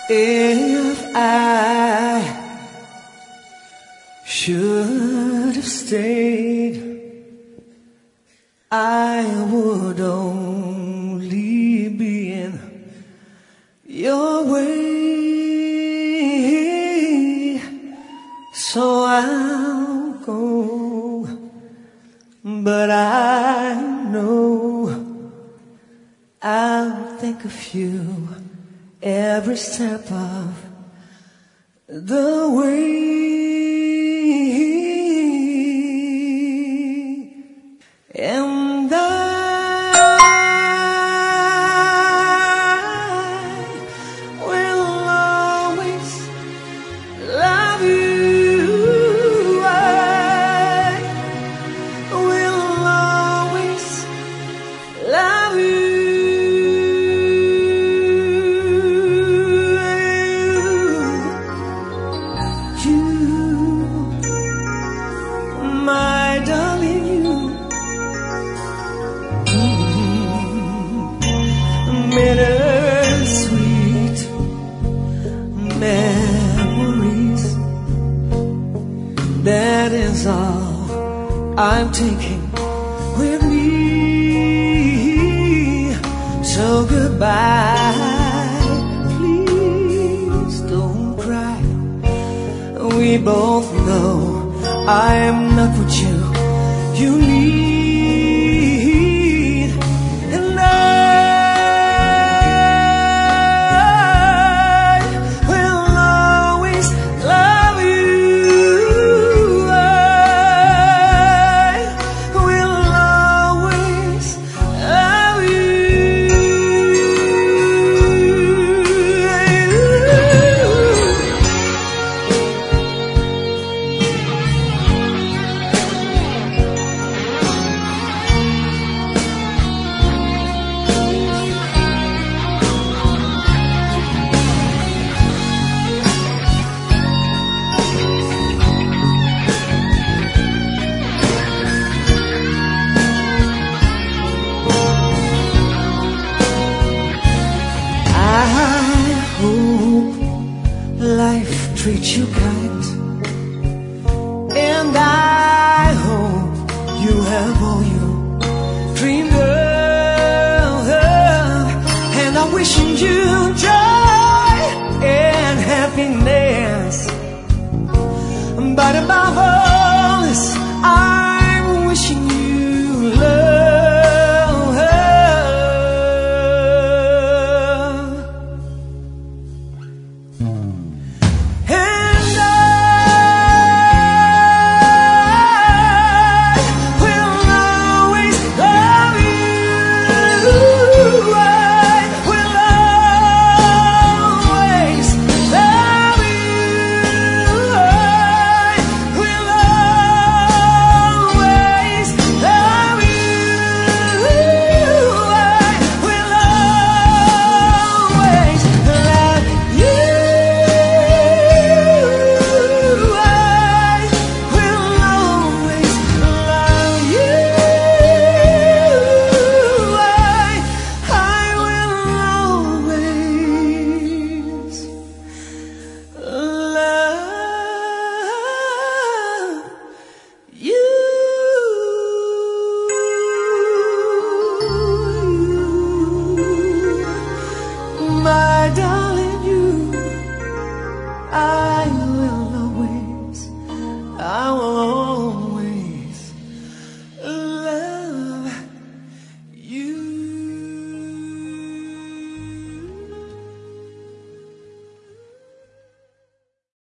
If I should have stayed, I would only be in your way. So I'll go, but I know I'll think of you every step of the way. And I will always love you. I will always love you. My darling, you bittersweet memories. That is all I'm taking with me. So goodbye, please don't cry. We both know I am not what you need, and I will always love you. I will always love you. I hope life treats you kind, and I hope you have all you dreamed of, and I'm wishing you joy and happiness. But above all this, I'm wishing you love.